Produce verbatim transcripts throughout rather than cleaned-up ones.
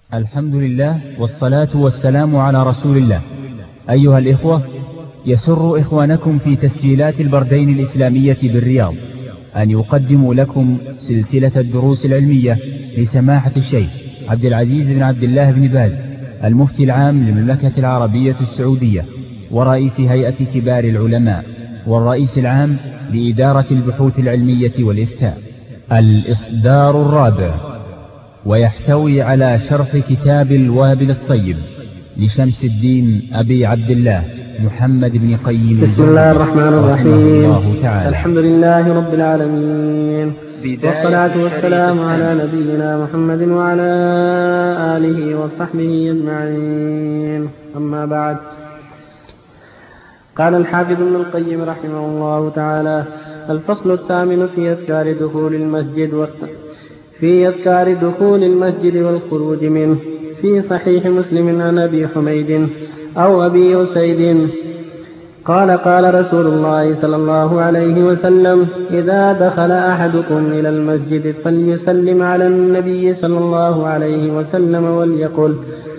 الحمد لله والصلاة والسلام على رسول الله. أيها الإخوة، يسر إخوانكم في تسجيلات البردين الإسلامية بالرياض أن يقدموا لكم سلسلة الدروس العلمية لسماحة الشيخ عبد العزيز بن عبد الله بن باز، المفتي العام للمملكة العربية السعودية ورئيس هيئة كبار العلماء والرئيس العام لإدارة البحوث العلمية والإفتاء، الإصدار الرابع، ويحتوي على شرح كتاب الوابل الصيب لشمس الدين أبي عبد الله محمد بن قيم. بسم الله الرحمن الرحيم. الحمد لله رب العالمين، والصلاة والسلام على نبينا محمد وعلى آله وصحبه أجمعين. أما بعد، قال الحافظ ابن القيم رحمه الله تعالى: الفصل الثامن في أذكار دخول المسجد والت... في أذكار دخول المسجد والخروج منه. في صحيح مسلم عن أبي حميد أو أبي أسيد قال: قال رسول الله صلى الله عليه وسلم: إذا دخل أحدكم إلى المسجد فليسلم على النبي صلى الله عليه وسلم وليقل: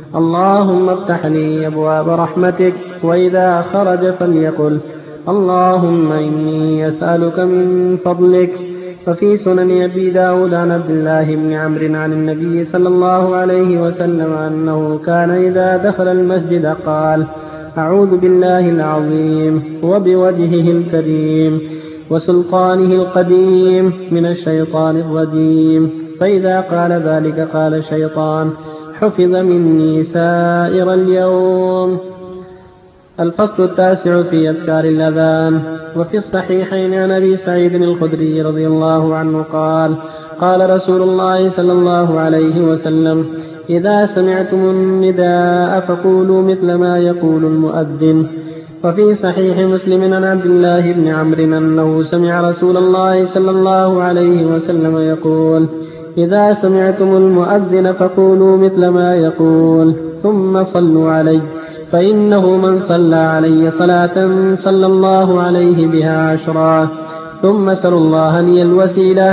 اللهم افتح لي أبواب رحمتك. وإذا خرج فليقل: اللهم إني أسألك من فضلك. وفي سنن أبي داود عن عبد الله بن عمرو عن النبي صلى الله عليه وسلم أنه كان إذا دخل المسجد قال: أعوذ بالله العظيم وبوجهه الكريم وسلطانه القديم من الشيطان الرجيم. فإذا قال ذلك قال الشيطان: حفظ مني سائر اليوم. الفصل التاسع في أذكار الأذان. وفي الصحيحين عن أبي سعيد الخدري رضي الله عنه قال: قال رسول الله صلى الله عليه وسلم: إذا سمعتم النداء فقولوا مثل ما يقول المؤذن. وفي صحيح مسلم عن عبد الله بن عمرو أنه سمع رسول الله صلى الله عليه وسلم يقول: إذا سمعتم المؤذن فقولوا مثل ما يقول ثم صلوا عليه، فإنه من صلى علي صلاة صلى الله عليه بها عشرا. ثم سلوا الله لي الوسيلة،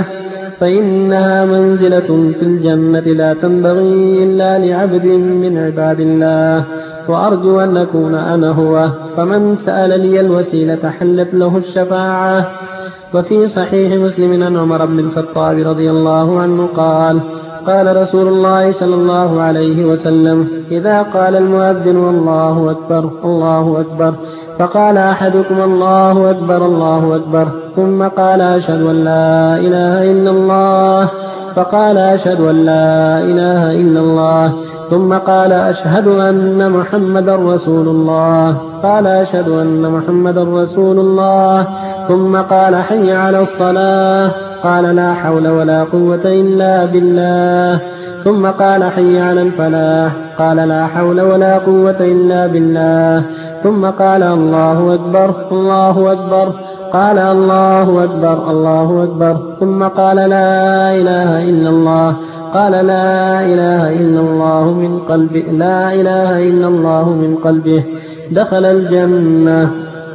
فإنها منزلة في الجنة لا تنبغي إلا لعبد من عباد الله، وأرجو أن أكون أنا هو، فمن سأل لي الوسيلة حلت له الشفاعة. وفي صحيح مسلم عن عمر بن الخطاب رضي الله عنه قال: قال رسول الله صلى الله عليه وسلم: إذا قال المؤذن الله أكبر الله أكبر فقال أحدكم الله أكبر الله أكبر ثم قال أشهد أن لا إله إلا الله فقال أشهد أن لا إله إلا الله ثم قال أشهد أن محمدا رسول الله قال أشهد أن محمدا رسول الله ثم قال حي على الصلاة قال لا حول ولا قوة إلا بالله ثم قال حي على الفلاح قال لا حول ولا قوة إلا بالله ثم قال الله أكبر الله أكبر قال الله أكبر الله أكبر ثم قال لا إله إلا الله قال لا إله إلا الله من قلبه لا إله إلا الله من قلبه دخل الجنة.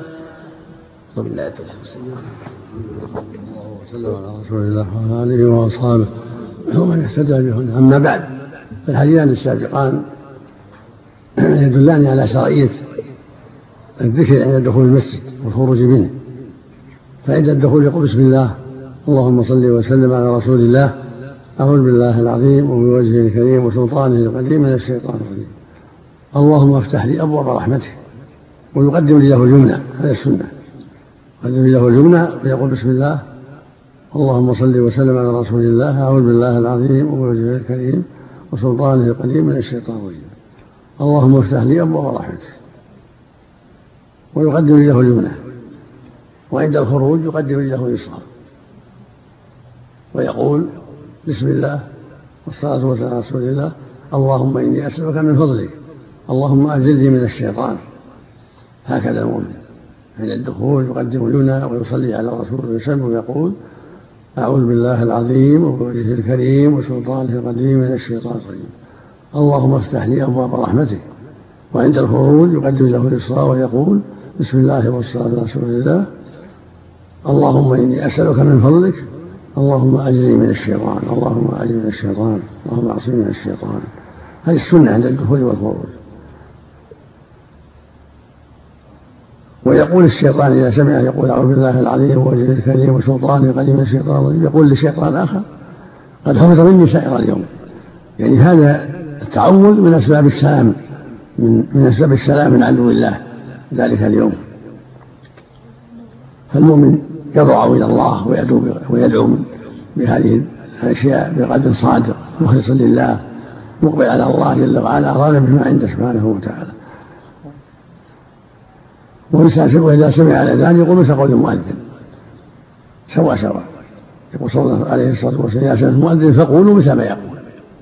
صلى الله عليه وسلم على رسول الله وعلى آله وأصحابه ومن اهتدى بهداه. أما بعد، فالحديثان السابقان يدلان على شرعية الذكر عند دخول المسجد والخروج منه. فعند الدخول يقول بسم الله اللهم صل وسلم على رسول الله أعوذ بالله العظيم وبوجهه الكريم وسلطانه القديم من الشيطان الرجيم اللهم افتح لي أبواب رحمتك، ويقدم له اليمنى. هذا السنة، يقدم له اليمنى ويقول بسم الله اللهم صل وسلم على رسول الله أعوذ بالله العظيم وبوجهه الكريم وسلطانه القديم من الشيطان الرجيم اللهم افتح لي أبواب رحمتك، ويقدم له اليمنى. وعند الخروج يقدم له اليسرى ويقول بسم الله والصلاة والسلام على رسول الله اللهم إني أسألك من فضلك اللهم أجلني من الشيطان. هكذا المؤمن عند الدخول يقدم اليمنى ويصلي على رسوله ويسلم ويقول أعوذ بالله العظيم وبوجهه الكريم وسلطانه القديم من الشيطان الرجيم اللهم افتح لي أبواب رحمتك. وعند الخروج يقدم له اليسرى ويقول بسم الله والصلاة على رسول الله اللهم إني أسألك من فضلك اللهم أجرني من الشيطان اللهم أجرني من الشيطان اللهم أعصمني من الشيطان هذه السنة عند الدخول والخروج. ويقول الشيطان إذا سمع يقول أعوذ بالله العظيم ووجهه الكريم وسلطانه قديم الشيطان الرجيم، يقول لشيطان آخر قد حفظ مني سائر اليوم. يعني هذا التعوذ من أسباب السلام، من, من أسباب السلام من عدو الله ذلك اليوم. فالمؤمن يضرع إلى الله ويدعو, ويدعو بهذه الأشياء بقلب صادق مخلص لله مقبل على الله جل وعلا راغب بما عنده سبحانه وتعالى. وإذا سمع الأذان يقول مثل قول المؤذن سواء سواء. يقول صلى الله عليه الصلاة والسلام إذا سمع المؤذن فقولوا مثل ما يقول،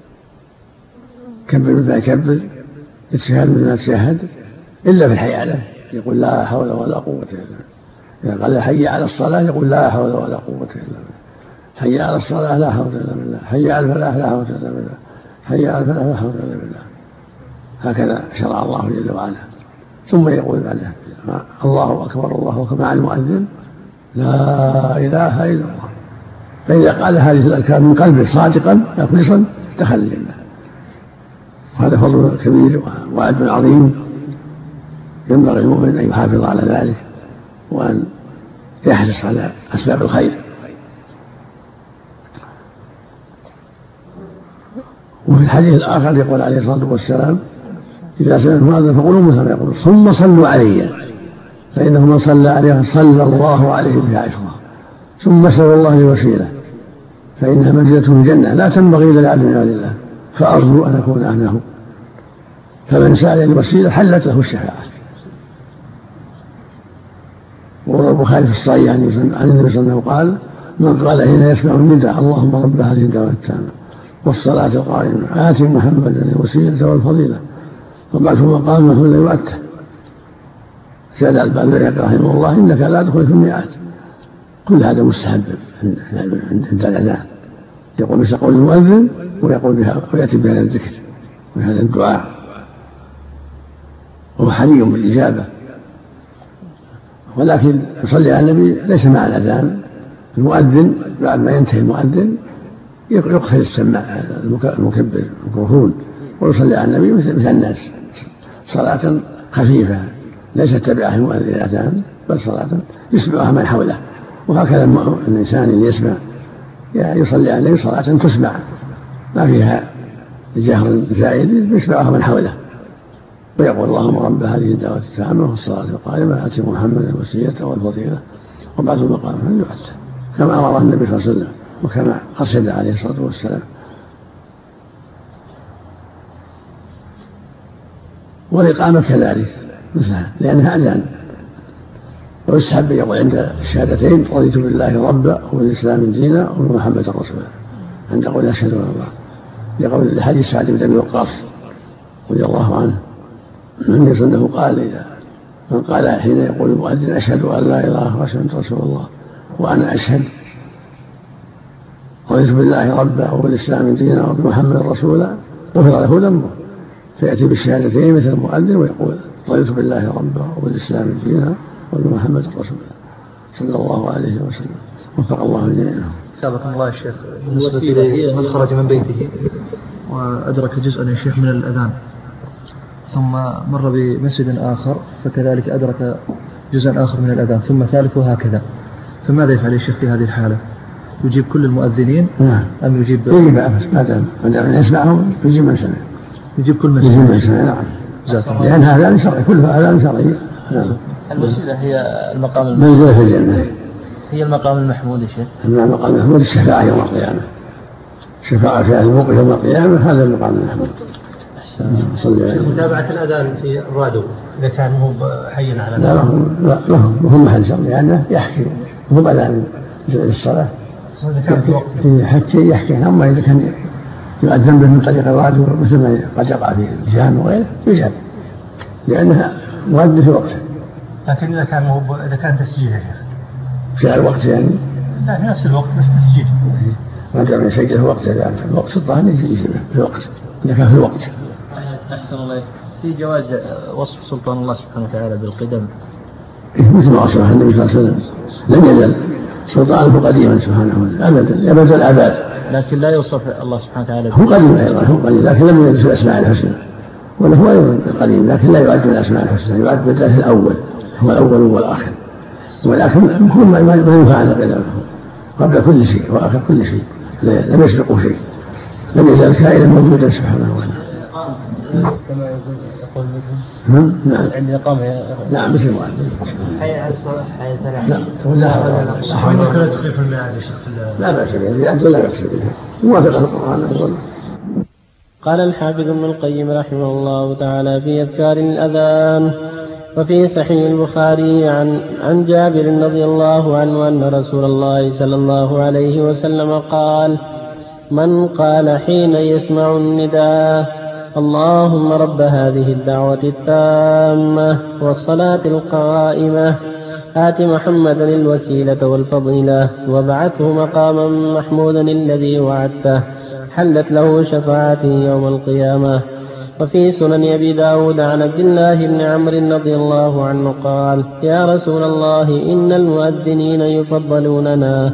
كبر مثل ما يكبر، اتشهد مثل ما يتشهد، إلا في الحيالة يقول لا حول ولا قوة إلا بالله. إذا قال حي على الصلاة يقول لا حول ولا قوة إلا بالله. حي على الصلاة لا حول إلا بالله. حي على الفلاح لا حول إلا بالله. حي على الفلاح لا حول إلا بالله. هكذا شرع الله جل وعلا. ثم يقول بعدها الله أكبر الله أكبر مع المؤذن لا إله إلا الله. فإذا قال هذه الأذكار من قلبه صادقا مخلصا دخل الجنة. وهذا فضل كبير وعد عظيم، ينبغي المؤمن أن يحافظ على ذلك وأن يحرص على أسباب الخير. وفي الحديث الآخر يقول عليه الصلاة والسلام إذا سمعتم المؤذن فقولوا مثل ما يقول ثم صلوا علي فإنه من صلى عليه صلى الله عليه بها عشرا ثم اسألوا الله الوسيلة فإنها منزلته الجنة لا تنبغي إلا لعبد من عباد الله فأرجو أن أكون أهله. فمن سأل الوسيلة حلت له الشفاعة. وروى البخاري في الصحيح عن النبي صلى الله عليه وسلم قال من قال حين يسمع النداء اللهم رب هذه الدعوة التامة والصلاة القائمة آت محمدا الوسيلة والفضيلة وبعثه مقام محمود يؤته. زاد الباني رحمه الله إنك لا تدخل في المئات. كل هذا مستحب عند الأذان، يقول مثل قول المؤذن ويقول بها ويأتي بهذا الذكر وهذا الدعاء، وهو حري بالإجابة. ولكن يصلي على النبي ليس مع الأذان. المؤذن بعد ما ينتهي المؤذن يقفل السماع المكبر الميكروفون ويصلي على النبي مثل الناس صلاة خفيفة ليست تبعه المؤذن الأذان بل صلاة يسمعها من حوله. وهكذا الإنسان اللي يسمع يصلي على النبي صلاة تسمع ما فيها جهر زائد يسمعها من حوله ويقول اللهم رب هذه الدعوة التامة والصلاة القائمة آت محمدا الوسيلة والفضيلة وبعثه مقام محمود يؤته كما أمر النبي صلى الله عليه وسلم وكما قصد عليه الصلاة والسلام. والإقامة كذلك مثلها لأنها أذان. ويستحب يقول عند الشهادتين رضيت بالله ربا وبالإسلام دينا وبمحمد رسولا عند قول أشهد أن الله لقول الحديث سعد بن أبي وقاص رضي الله عنه من يظنه قال إذا من قال حين يقول المؤذن أشهد أن لا إله إلا أنت رسول الله وأنا أشهد رضيت بالله ربا وبالإسلام دينا وبمحمد رسولا غفر له ذنبه. فيأتي بالشهادتين مثل المؤذن ويقول رضيت بالله ربا وبالإسلام دينا وبمحمد رسول الله صلى الله عليه وسلم وفق الله الجميع. سابقا الله الشيخ بالنسبة إليه من خرج من بيته وأدرك جزءا يا شيخ من الأذان ثم مر بمسجد آخر فكذلك أدرك جزءا آخر من الأذان ثم ثالث وهكذا، فماذا يفعل الشيخ في هذه الحالة؟ يجيب كل المؤذنين نعم. أم يجيب يجيب بعد من يسمعهم يجيب من سمع يجيب كل من يجيب من سمع نعم لأن هذا شرعي كلها أذان شرعي. نعم. الوسيلة هي المقام منزلة في الجنة هي المقام المحمود يا شيخ. المقام المحمود الشفاعة يوم القيامة الشفاعة في أهل الموقف يوم القيامة هذا المقام المحمود. متابعة الأذان في الراديو إذا كان هو حيا على لا لهم لهم هم محل شر لأنه يحكي هم أذان للصلاة يحكي يحكي أما إذا كان يؤذن به من طريق الراديو مثل ما قد يقع في الجهام وغيره يجاب لأنها مؤذن في وقته. لكن إذا كان هو إذا كان تسجيل يا شيخ في الوقت يعني لا في نفس الوقت بس تسجيل ما دام يسجل في وقته يعني في الوقت الظاهر يجيبه في الوقت إذا كان في الوقت. أحسن الله في جواز وصف سلطان الله سبحانه وتعالى بالقدم مثل ما وصفه النبي صلى الله عليه وسلم لم يزل سلطانه قديما سبحانه وتعالى أبدا أبدا الأبد لكن لا يوصف الله سبحانه وتعالى هو قديم أيضا، هو قديم لكن لم يرد في الأسماء الحسنى، وله هو أيضا قديم لكن لا يعد من الأسماء الحسنى، يعد بالذات الأول، هو الأول والآخر، ولكن كل ما ينفع قبل كل شيء وآخر كل شيء، لم يسبقه شيء، لم يزال كائنا موجودا سبحانه وتعالى. كما يقول نعم نعم عند إقامة نعم مثل المؤذن حي على الصلاة حي الفلاح. نعم لا ممكن تدخل في الميعاد يا شيخ لا بأس به زيادة لا بأس به موافقة القرآن أفضل. قال الحافظ ابن القيم رحمه الله تعالى في أذكار الأذان: وفي صحيح البخاري عن عن جابر رضي الله عنه أن رسول الله صلى الله عليه وسلم قال: من قال حين يسمع النداء: اللهم رب هذه الدعوة التامة والصلاة القائمة آت محمدا الوسيلة والفضيلة وابعثه مقاما محمودا الذي وعدته، حلت له شفاعتي يوم القيامة. وفي سنن أبي داود عن عبد الله بن عمرو رضي الله عنه قال: يا رسول الله إن المؤذنين يفضلوننا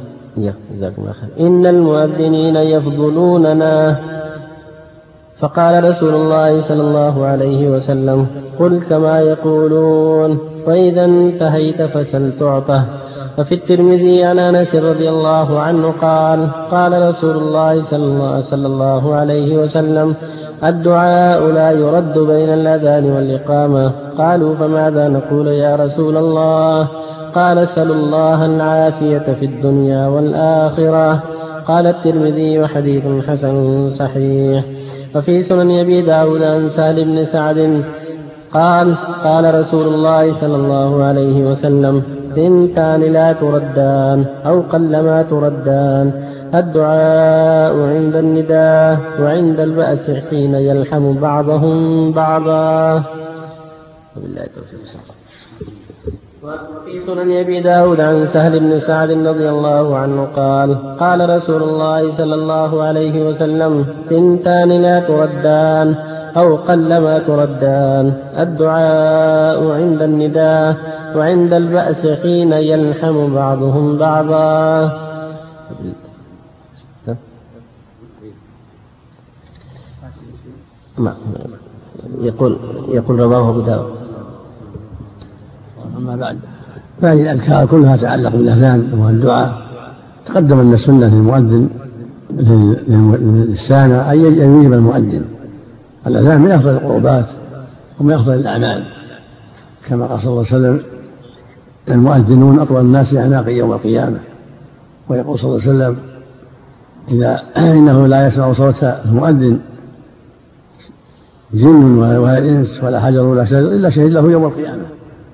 إن المؤذنين يفضلوننا. فقال رسول الله صلى الله عليه وسلم: قل كما يقولون، فإذا انتهيت فسل تعطه. وفي الترمذي عن أنس رضي الله عنه قال: قال رسول الله صلى الله عليه وسلم: الدعاء لا يرد بين الأذان والإقامة. قالوا: فماذا نقول يا رسول الله؟ قال: سلوا الله العافية في الدنيا والآخرة. قال الترمذي: حديث حسن صحيح. وفي سنن أبي داود عن سهل بن سعد قال: قال رسول الله صلى الله عليه وسلم: ثنتان لا تردان أو قلما تردان: الدعاء عند النداء وعند البأس حين يلحم بعضهم بعضا. وبالله التوفيق. وفي سنن أبي داود عن سهل بن سعد رضي الله عنه قال: قال رسول الله صلى الله عليه وسلم: ثنتان لا تردان أو قلما تردان: الدعاء عند النداء وعند البأس حين يلحم بعضهم بعضا. يقول يقول رواه أبو داود. أما بعد فهذه الأذكار كلها تعلق بالأذان والدعاء. تقدم أن السنة للمؤذن للسامع أن يجيب المؤذن. الأذان من أفضل القربات ومن أفضل الأعمال، كما قال صلى الله عليه وسلم: المؤذنون أطول الناس أعناقا يوم القيامة. ويقول صلى الله عليه وسلم: إذا إنه لا يسمع صوت المؤذن جن ولا إنس ولا حجر ولا شجر إلا شهد له يوم القيامة.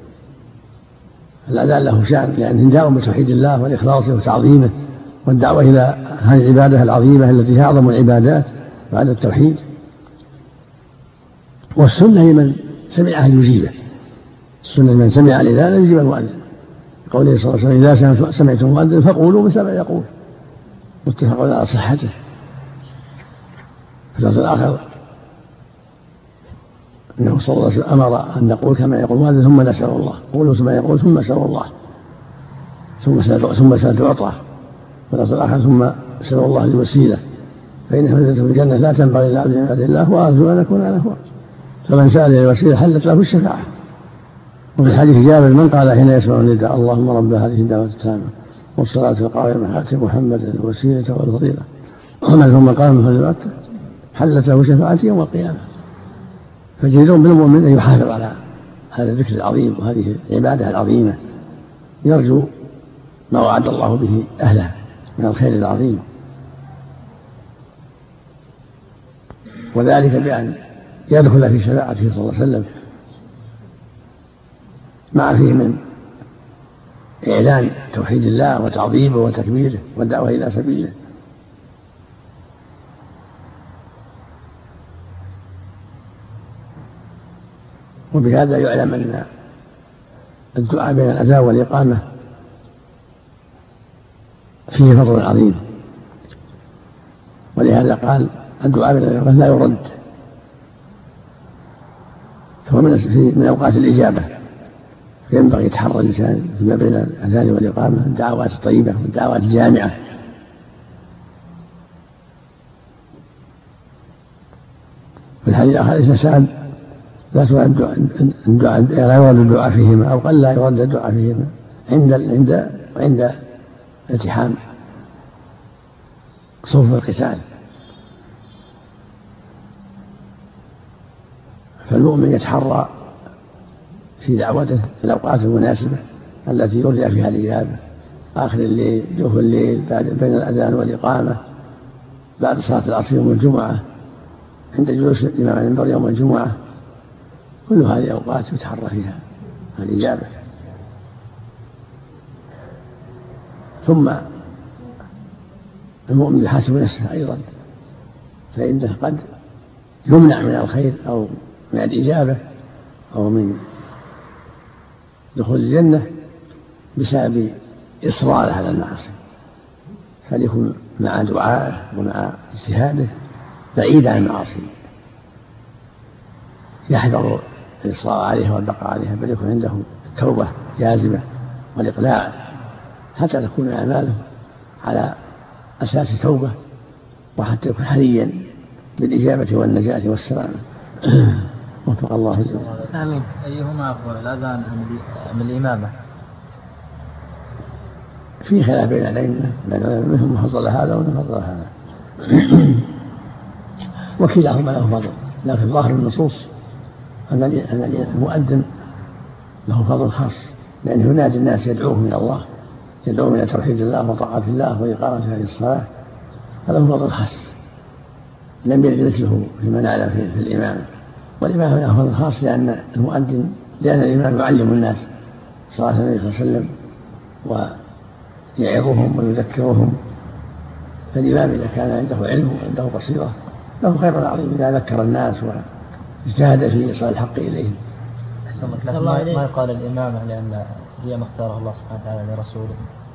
الأذان له شأن، لأنه نداء بتوحيد الله والإخلاص وتعظيمه والدعوة إلى هذه العبادة العظيمة التي هي أعظم العبادات بعد التوحيد. والسنة لمن سمعه يجيبه، السنة لمن سمع الأذان يجيب المؤذن، قوله صلى الله عليه وسلم: إذا سمعتم المؤذن فقولوا مثل ما يقول. متفق على صحته. في اللفظ الآخر أنه صلى الله عليه وسلم أمر أن نقول كما يقول المؤذن ثم نسأل الله. قولوا كما يقول ثم سأل الله ثم سأل تعطى. في اللفظ الآخر: ثم سأل الله الوسيلة فإنها منزلة في الجنة لا تنبغي إلا عبد عباد الله وأرجو أن أكون أنا هو. فمن سأل الوسيلة حلت له الشفاعة. وفي حديث جابر: من قال حين يسمع النداء: اللهم رب هذه الدعوة التامة والصلاة القائمة آت محمدا الوسيلة والفضيلة ومن ثم قال من فضيلة حلت له شفاعتي يوم القيامة. فجدير بالمؤمن أن يحافظ على هذا الذكر العظيم وهذه العبادة العظيمة، يرجو ما وعد الله به أهله من الخير العظيم، وذلك بأن يدخل في شفاعته صلى الله عليه وسلم مع فيه من إعلان توحيد الله وتعظيمه وتكبيره والدعوة إلى سبيله. وبهذا يعلم أن الدعاء بين الأذان والإقامة فيه فضل عظيم، ولهذا قال: الدعاء بين الأذان لا يرد، فهو من أوقات الإجابة، ينبغي يتحرى الإنسان فيما بين الأذان والإقامة الدعوات الطيبة والدعوات الجامعة في الحديث الآخر سأل لا ترد الدعاء، لا يرد الدعاء فيهما، أو قل لا يرد الدعاء فيهما عند عند عند التحام صفوف القتال. فالمؤمن يتحرى في دعوته في الأوقات المناسبة التي يرجى فيها الإجابة، آخر الليل، جوف الليل، بين الأذان والإقامة، بعد صلاة العصر يوم الجمعة، عند جلوس الإمام على المنبر يوم الجمعة، كل هذه أوقات يتحرى فيها الإجابة. ثم المؤمن يحاسب نفسه أيضا، فإنه قد يمنع من الخير أو من الإجابة أو من دخول الجنة بسبب إصراره على المعاصي، فليكن مع دعائه ومع اجتهاده بعيد عن المعاصي، يحذر الإصرار عليها والبقاء عليها، بل يكون عنده التوبة جازمة والإقلاع حتى تكون أعماله على أساس توبة، وحتى يكون حريا بالإجابة والنجاة والسلامة. وفق الله. آمين. أيهما أفضل، الأذان أم الإمامة؟ في خلاف بين العلم، منهم من فضل هذا ومن فضل هذا، وكلاهما له فضل، لكن ظاهر النصوص أن المؤذن له فضل خاص، لأنه ينادي الناس يدعوهم إلى الله، يدعوهم إلى توحيد الله وطاعة الله وإقامة هذه الصلاة، هذا هو فضل خاص لم يرد مثله لمن على في, في الإمام. والإمام له فضل خاص لأن المؤذن لأن الإمام يعلم الناس صلاة النبي صلى الله عليه وسلم ويعظهم ويذكرهم، فالإمام إذا كان عنده علم وعنده بصيرة له خير عظيم إذا ذكر الناس واجتهد في إيصال الحق إليهم. ما يقال الإمامة لأن هي ما اختاره الله سبحانه وتعالى لرسوله،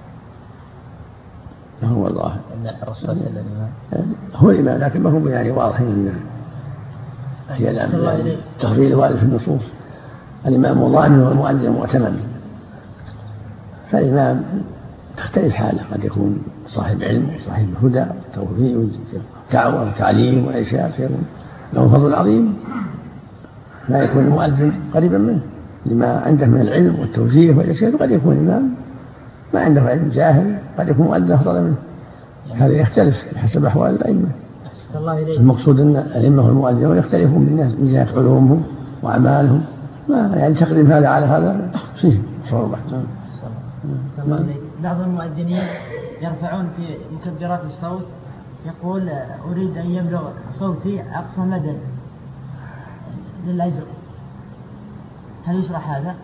هو الله أن الرسول صلى الله عليه وسلم هو الإمام، لكن ما هو يعني واضح منه، هي التفضيل وارد في النصوص. الإمام ضامن والمؤذن مؤتمن، فالإمام تختلف حاله، قد يكون صاحب علم وصاحب هدى وتوفيق ودعوة وتعليم وإرشاد، فيكون له فضل عظيم، لا يكون المؤذن قريبا منه لما عنده من العلم والتوجيه والإرشاد، وقد يكون الإمام ما عنده علم جاهل، قد يكون مؤذن أفضل منه، هذا يختلف حسب أحوال الأئمة. المقصود أن الأئمة والمؤذنون يختلفون بالناس من جهة علومهم وأعمالهم، ما يعني تقديم هذا على هذا فيه صعوبة. بعض المؤذنين يرفعون في مكبرات الصوت، يقول أريد أن يبلغ صوتي أقصى مدى للأجر، هل يشرح هذا؟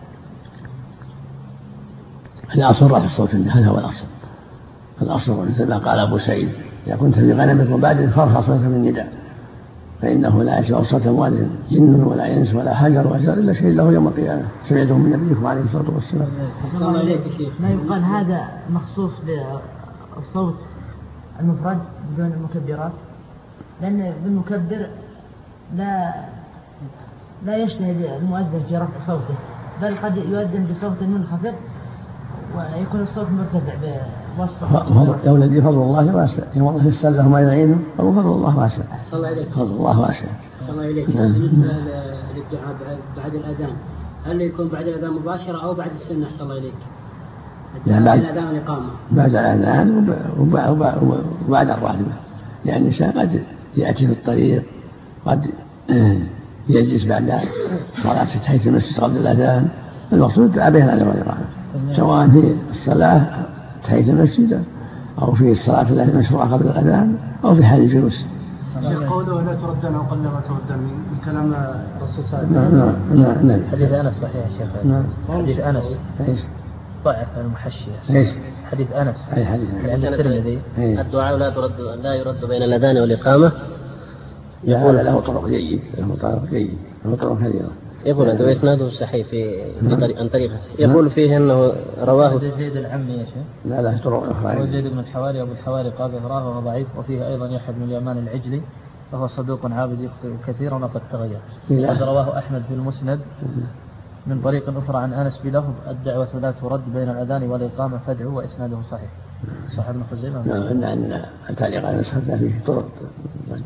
الأصل رفع الصوت، هذا هو الأصل. الأصل مثل ما قال أبو سعيد: إذا كنت في غنمك وبعد فارفع صوتك من النداء، فإنه لا يسمع صوت المؤذن جن ولا إنس ولا حجر وأشجار إلا شهد له يوم القيامة. سمعته من نبيكم عليه الصلاة والسلام. ما يقال هذا مخصوص بالصوت المفرد بدون المكبرات، لأن بالمكبر لا لا يجتهد المؤذن في رفع صوته، بل قد يؤذن بصوت منخفض ويكون الصوت مرتفع بواسطة. يا ولدي فضل الله واسع، يا والله يسأل له ما يعينه، فضل الله واسع. فضل الله واسع. أحسن الله إليك. بالنسبة للدعاء بعد الأذان، هل يكون بعد الأذان مباشرة أو بعد السنة؟ أحسن الله إليك. يعني بعد الأذان والإقامة. بعد الأذان وبعد الراتبة، يعني الإنسان قد يأتي في الطريق، قد يجلس بعد صلاة تحية المسجد قبل الأذان. المقصود الدعاء بين الأذان والإقامة، سواء في الصلاة تحية المسجد أو في الصلاة التي مشروعة قبل الأذان أو في حال الجلوس. قوله لا تردن أو قلما تردن من كلام الرسول صلى الله عليه وسلم. نعم نعم. حديث أنس صحيح يا شيخ. نعم. حديث أنس. إيش؟ ضعف المحشي. إيش؟ حديث أنس. أي حديث؟ عند الترمذي. الدعاء لا ترد لا يرد بين الأذان والإقامة. يقول له طرق جيد، له طرق جيد، له طرق كثيرة. يقول هذا وإسناده صحيح في عن طريقه. يقول فيه أنه رواه زيد العمي يا شيخ. لا لا طرق أخرى. وزيد بن الحواري أبو الحواري قال ظهره وهو ضعيف، وفيه أيضا يحيى بن اليمان العجلي وهو صدوق عابد يخطئ كثيرا وقد تغير. وقد رواه أحمد في المسند من طريق أخرى عن أنس بلفظ: الدعوة لا ترد بين الأذان والإقامة فادعوا، وإسناده صحيح. صح ابن خزيمة. نعم عندنا تعليق على نسختنا فيه طرق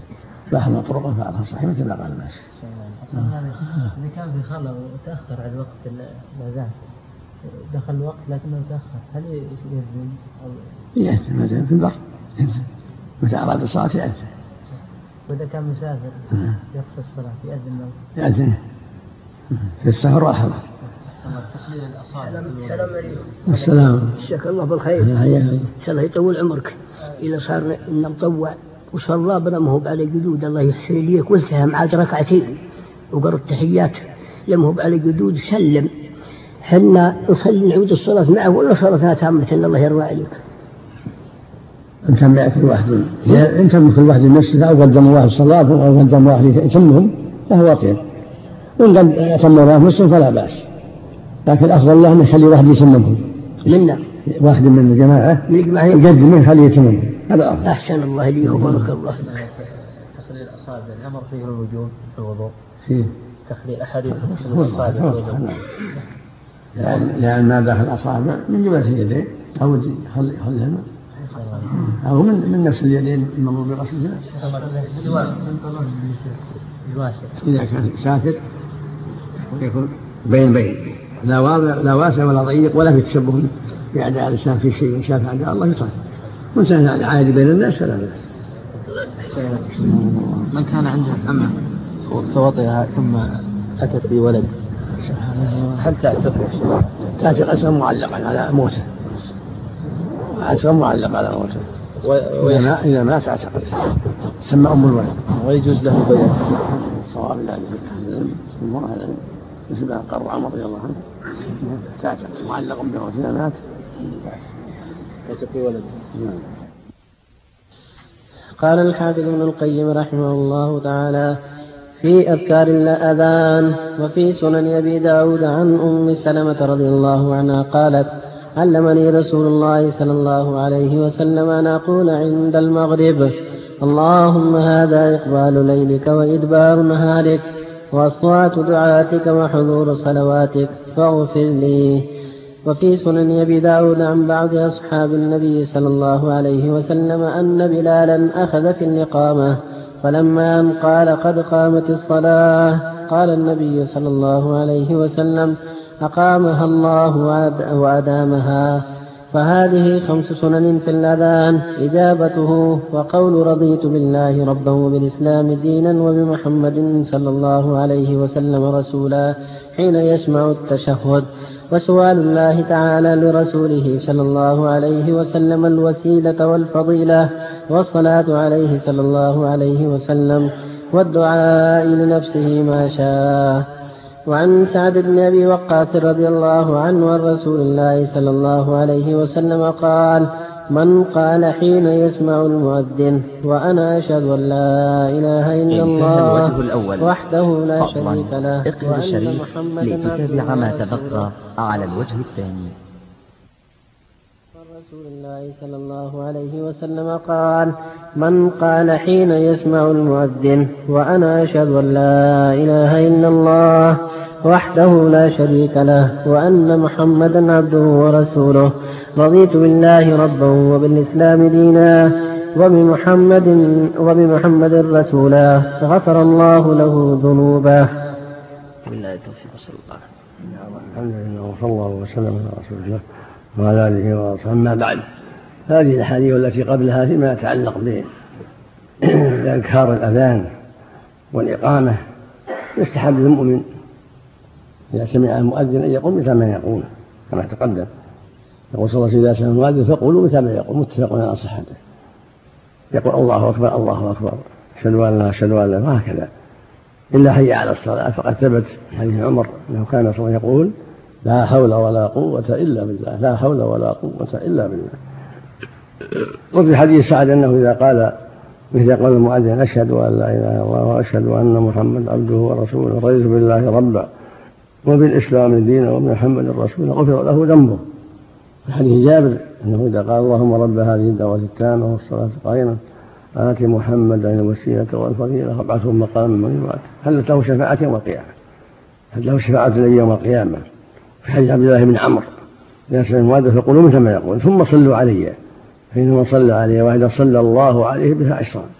لاحظنا طرقه فعلها صحيح مثل ما قال الناس. إذا كان في خلل وتأخر على وقت الأذان دخل الوقت لكنه تأخر هل يأذن؟ يأذن مثلا في البر يأذن متى أراد الصلاة يأذن. وإذا كان مسافر يقصر الصلاة يأذن له؟ يأذن في السفر والحضر. تخليل الأصابع. السلام عليكم. السلام. شكرا الله بالخير. إن شاء الله يطول عمرك. إذا صار نطوع وصلى بلا ما هو على جدود الله يحسن ليك والتهم عاد ركعتين وقرأ التحيات لما هو على جدود سلم حنا نصلي نعود الصلاة معه ولا صلاتها تامة إن الله يروى عليك. إن تم كل واحد إن تم كل واحد نفسه أو قدم الله الصلاة أو قدم واحد يتمهم فهو طيب وإن قد يتم الله نفسه فلا بأس لكن أفضل الله أن يخلي واحد يتمهم منا واحد من الجماعة يقدم يخلي يتمهم هذا أفضل. أحسن الله لي وبارك الله. تخليل الأصابع الأمر فيه الوجوب في الوضوء. فيه تخليل أحاديث تخليل الأصابع في الوضوء. لأن لأن ما داخل الأصابع من جبهة اليدين أو خلي خليها أو من من نفس اليدين الممر بغسلها. إذا كان ساكت يكون بين بين لا واضع لا واسع ولا ضيق ولا في تشبه بأعداء الإنسان في شيء شاف أعداء الله يطهر وإنسان عادي بين الناس فلا بأس. من كان عنده أمة فوطئها ثم أتت بولد هل تعتق؟ تعتق أسرا معلقا على موته أسرا معلقا على موته وإذا ما إذا ما تعتقت تسمى أم الولد ويجوز له بيع. الصواب لا يجوز المرأة مثل ما قال عمر رضي الله عنه تعتق معلق بموته إذا مات يعتق ولد. قال الحافظ ابن القيم رحمه الله تعالى في أذكار الأذان وفي سنن أبي داود عن أم سلمة رضي الله عنها قالت علمني رسول الله صلى الله عليه وسلم أن أقول عند المغرب اللهم هذا إقبال ليلك وإدبار نهارك وأصوات دعاتك وحضور صلواتك فاغفر لي. وفي سنن أبي داود عن بعض أصحاب النبي صلى الله عليه وسلم أن بلالا أخذ في الإقامة فلما أن قال قد قامت الصلاة قال النبي صلى الله عليه وسلم أقامها الله وأدامها. فهذه خمس سنن في الأذان إجابته وقول رضيت بالله ربا وبالإسلام دينا وبمحمد صلى الله عليه وسلم رسولا حين يسمع التشهد وسؤال الله تعالى لرسوله صلى الله عليه وسلم الوسيلة والفضيلة والصلاة عليه صلى الله عليه وسلم والدعاء لنفسه ما شاء. وعن سعد بن أبي وقاص رضي الله عنه عن رسول الله صلى الله عليه وسلم قال من قال حين يسمع المؤذن وأنا أشهد أن لا إله إلا الله وحده لا شريك له اقرأ الشريف لتتابع ما تبقى على الوجه الثاني. رسول الله صلى الله عليه وسلم قال من قال حين يسمع المؤذن وأنا أشهد أن لا إله إلا الله وحده لا شريك له وأن محمدا عبده ورسوله رضيت بالله ربا وبالإسلام دينا وبمحمد وبمحمد رسولا غفر الله له ذنوبه. بالله التوفيق صلى الله الحمد لله وصلى الله وسلم على رسول الله وعلى آله وصحبه. أما بعد هذه الأحاديث التي قبلها فيما يتعلق بأذكار الأذان والإقامة يستحب للمؤمن إذا سمع المؤذن أن يقول مثل ما يقول كما تقدم يقول صلى الله عليه وسلم إذا سمع المؤذن فقولوا مثل ما يقول متفق على صحته يقول الله أكبر الله أكبر أشهد أن لا أشهد أن لا وهكذا إلا حي على الصلاة فقد ثبت حديث عمر أنه كان صلى الله عليه وسلم يقول لا حول ولا قوة إلا بالله لا حول ولا قوة إلا بالله. وفي حديث سعد أنه إذا قال مثل قول المؤذن أشهد أن لا إله إلا الله وأشهد أن محمد عبده ورسوله رضيت بالله ربا وبالإسلام دينا وبمحمد رسوله غفر له ذنبه. في حديث جابر أنه إذا قال اللهم رب هذه الدعوة التامة والصلاة القائمة آت محمدا الوسيلة والفضيلة وابعثه مقاما محمودا حلت له شفاعة يوم القيامة حلت له شفاعة يوم القيامة. في حديث عبد الله بن عمرو إذا سمع المؤذن فقولوا مثل ما يقول ثم صلوا علي فإنما صلى عليه واحدا صلى الله عليه بها عشرا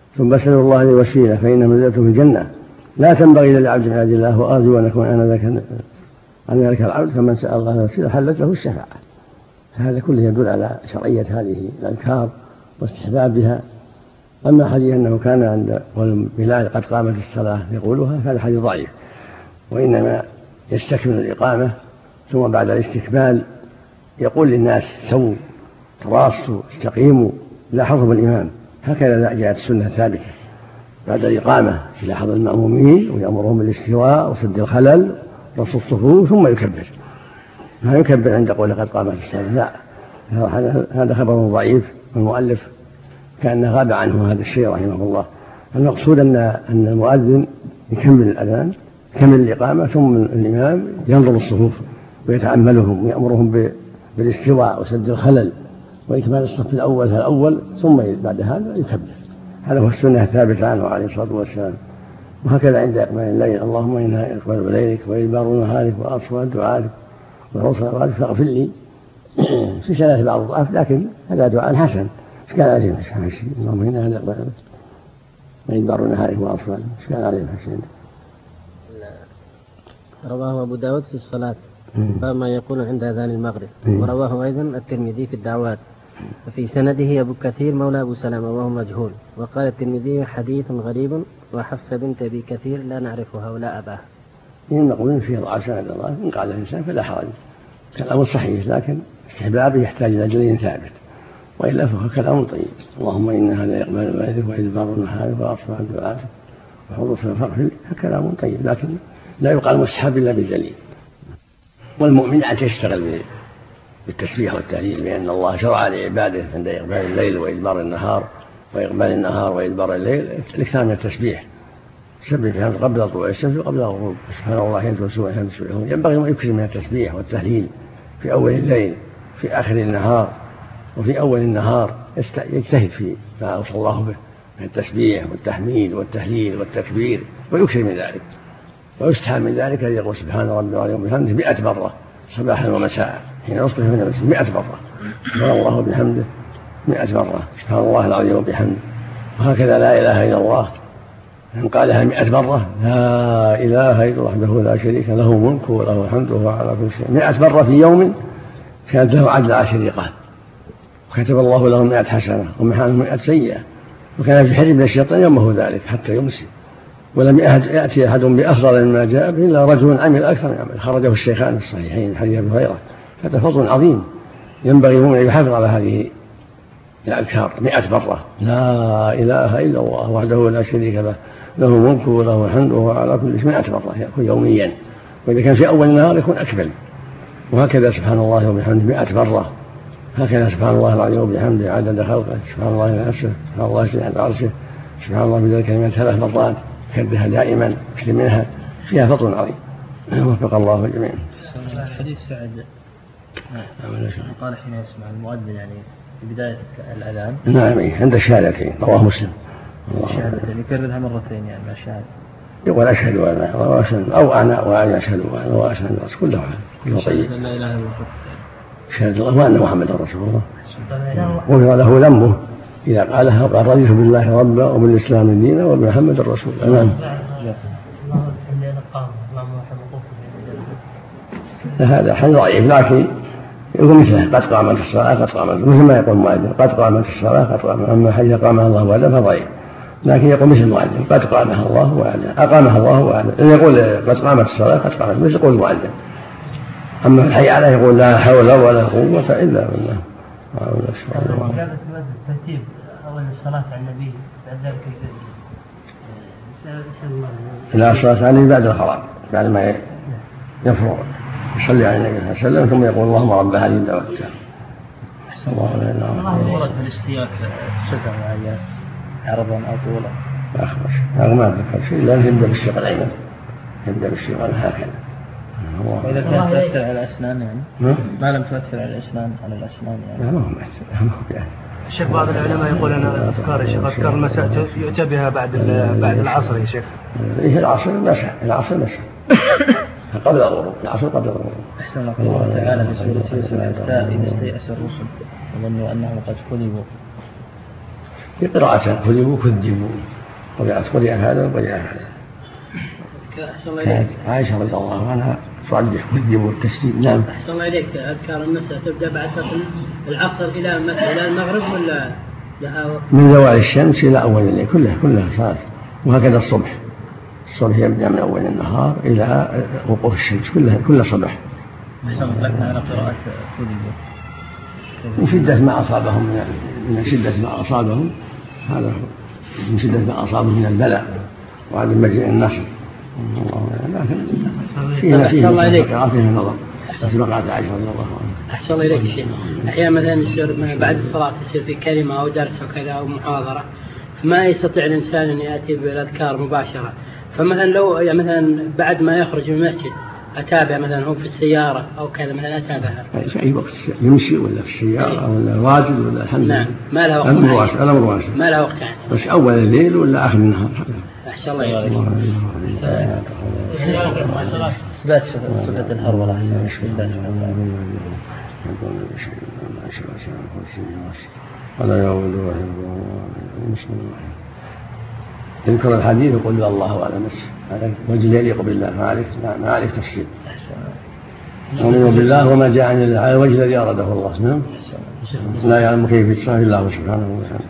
ثم اسألوا الله الوسيلة فإن منزلته في الجنة لا تنبغي إلا لعبد من عباد الله، وأرجو أن أكون أنا ذاك عن ذلك العبد، فمن سأل الله الوسيلة حلت له الشفاعة. هذا كله يدل على شرعية هذه الأذكار واستحبابها. أما حديث أنه كان عند بلال قد قامت الصلاة يقولها فهذا حديث ضعيف، وإنما يستكمل الإقامة ثم بعد الاستكمال يقول للناس سووا تراصوا استقيموا لاحظوا الإمام. هكذا جاءت السنة ثابتة، بعد الإقامة يلاحظ المأمومين ويأمرهم بالاستواء وسد الخلل رص الصفوف ثم يكبر، ما يكبر عند قوله قد قامت الصلاة، لا، هذا خبر ضعيف. والمؤلف كان غاب عنه هذا الشيء رحمه الله. المقصود أن أن المؤذن يكمل الأذان يكمل الإقامة ثم الإمام ينظر الصفوف ويتأملهم ويأمرهم بالاستواء وسد الخلل وإكمال الصف الأول فالأول، ثم بعد هذا يكبر. هذا هو السنة الثابتة عنه عليه الصلاة والسلام. وهكذا عند إقبال الليل اللهم إنا إقبال ليلك وإدبار نهارك وأصوات دعائك وحسن أوقاتك فاغفر لي في ثلاث بعض الضعف، لكن هذا دعاء حسن. ايش كان عليه الحسين؟ اللهم إنا إقبال وإدبار نهارك وأصوات، ايش كان عليه الحسين؟ رواه أبو داود في الصلاة باب ما يقول عند أذان المغرب، ورواه أيضا الترمذي في الدعوات، وفي سنده أبو كثير مولى أبو سلمة وهو مجهول. وقال الترمذي حديث غريب وحفصة بنت أبي كثير لا نعرفها ولا أباها. ينقلون فيه ضعف سند الله، إن قال الإنسان فلا حرج، كلام صحيح، لكن استحبابه يحتاج إلى دليل ثابت، وإلا فهو كلام طيب. اللهم إن هذا يقبل بيتك وإدبار نهارك وأصوات دعائك وحروس فاغفر، كلام طيب، لكن لا يقال مستحب إلا بدليل. والمؤمن عاد يشتغل بالتسبيح والتهليل، لأن الله شرع لعباده عند إقبال الليل وإدبار النهار وإقبال النهار وإدبار الليل الإكثار من التسبيح. سبح بحمد قبل طلوع الشمس وقبل الغروب، سبحان الله حين تمسون وحين تصبحون. ينبغي أن يكثر من التسبيح والتهليل في أول الليل في آخر النهار، وفي أول النهار يجتهد في ما أوصى الله به من التسبيح والتحميد والتهليل والتكبير، ويكثر من ذلك. ويستحب من ذلك أن يقول سبحان ربي العظيم وبحمده مئة مرة صباحا ومساء حين يصبح من نفسه مئة مرة، سبحان الله وبحمده مئة مرة، سبحان الله العظيم وبحمده. وهكذا لا إله إلا الله من قالها مئة مرة لا إله إلا الله وحده لا شريك له ملك وله الحمد وهو على كل شيء مئة مرة في يوم كانت له عدل عشر رقاب، وكتب الله له مئة حسنة ومحى عنه مئة سيئة، وكان في حرب من الشيطان يومه ذلك حتى يمسي. ولم يأتي أحد بأفضل مما جاء به إلا رجل عمل أكثر من عمل، خرجه الشيخان في الصحيحين حديث أبي هريرة. هذا فضل عظيم، ينبغي المؤمن أن يحافظ على هذه الأذكار مئة مرة، لا إله إلا الله وحده لا شريك له له الملك وله الحمد وهو على كل شيء مئة مرة يكون يوميا، وإذا كان في أول النهار يكون أكمل. وهكذا سبحان الله وبحمده مئة مرة، هكذا سبحان الله العظيم وبحمده عدد خلقه، سبحان الله نفسه، سبحان الله سبحان عرشه، سبحان الله بذلك كلمات ثلاث مرات، كردها دائما اكثر منها، فيها فضل عظيم. وفق الله الجميع. حديث سعد قال حين يسمع المؤذن يعني في بداية الأذان نعم عند الشهادتين، رواه مسلم. الشهادتين يكررها مرتين يعني مع الشهادة، يقول أشهد وأنا وأشهد أو أنا وأنا أشهد وأنا وأشهد كله كله طيب. لا إله إلا الله شهد الله وأن محمد رسول الله، غفر له ذنبه إذا قالها وقال رضيت بالله ربا وبالإسلام دينا وبمحمد الرسول. أمام هذا حل ضعيف، لكن يقول مثله قد قامت الصلاة قد قامت، مثل ما يقول المؤذن قد قامت الصلاة قد قامت. أما حيث قامها الله وعلا فضعيف، لكن يقول مثل المؤذن قد قامها الله وعلا أقامها الله وعلا. يقول قد قامت الصلاة قد قامت مثل يقول المؤذن. أما الحي عليه يقول لا حول ولا قوة إلا بالله. ترتيب أول الصلاة على النبي بعد ذلك لا الصلاة عليه بعد الخراج، بعد ما يفرغ يصلي على النبي صلى الله عليه وسلم ثم يقول اللهم رب هذه الدعوة التامة. أحسن الله علينا. ورد في الاستياك صفة معينة عرضا أو طولا؟ لا أخبر شيء، ما أذكر شيء، لا يبدأ بالشق الأيمن، يبدأ بالشق هكذا. وإذا كانت تؤثر على الأسنان يعني ما لم تؤثر على الأسنان على الأسنان يعني ما هو مؤثر. الشيخ بعض العلماء يقول أنا أذكار يا شيخ أذكار المساء يؤتى بها بعد بعد العصر يا شيخ. إيه العصر مسح، العصر مسح قبل الغروب، العصر قبل الغروب. أحسن الله تعالى في سورة يوسف حتى إذا استيأس الرسل وظنوا أنهم قد كذبوا في قراءتان كذبوا كذبوا قرأت قرأ هذا وقرأ هذا. كانت عائشة رضي الله عنها تعرف كذبوا التسليم. نعم. أحسن الله إليك. أذكار المساء تبدأ بعد العصر إلى إلى المغرب ولا لها وقت؟ من زوال الشمس إلى أول الليل كلها كلها صلاة. وهكذا الصبح الصبح يبدأ من أول النهار إلى وقوف الشمس كلها كلها صباح. أحسن لك على قراءة كذبوا. من شدة ما أصابهم من من شدة ما أصابهم هذا من شدة ما أصابهم من البلاء وعدم مجيء النصر. لكن فيها فيها فيها نظر بس بقعت عائشة رضي الله عنها. أحسن الله إليك شيء. أحيانا مثلا يصير بعد الصلاة يصير في كلمة أو درس أو كذا أو محاضرة فما يستطيع الإنسان أن يأتي بالأذكار مباشرة. فمثلا لو يعني مثلا بعد ما يخرج من المسجد أتابع مثلا هو في السيارة أو كذا مثلا أتابعها في أي وقت يمشي ولا في السيارة ولا راجل ولا الحمد لله. نعم ما لها وقت. الأمر واسع الأمر واسع. ما لها وقت يعني. بس أول الليل ولا آخر النهار. أحسن الله إليك. بس صفة الهرولة ولا يعود يذكر الحديث وقل الله على نفسه هذا وجه يليق بالله ما عليك ما عليك تفسير. نؤمن بالله وما جاء عن الله على الوجه الذي أراده الله. نعم. لا يعلم كيف يتصرف إلا هو سبحانه وتعالى.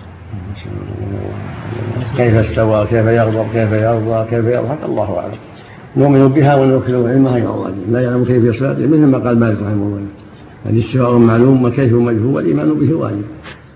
كيف استوى كيف يغضب كيف يرضى كيف يضحك الله أعلم. نؤمن بها ونوكل علمها إلى الله لا يعلم كيف يصير مثل ما قال مالك رحمه الله الاستواء معلوم وكيف مجهول والإيمان به واجب.